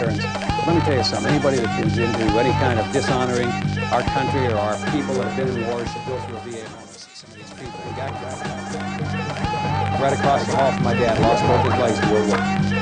concerns. But let me tell you something. Anybody that gets into any kind of dishonoring our country or our people that have been in wars should go through a VA home and see some of these people. Right across the hall from my dad, lost both his legs in World War.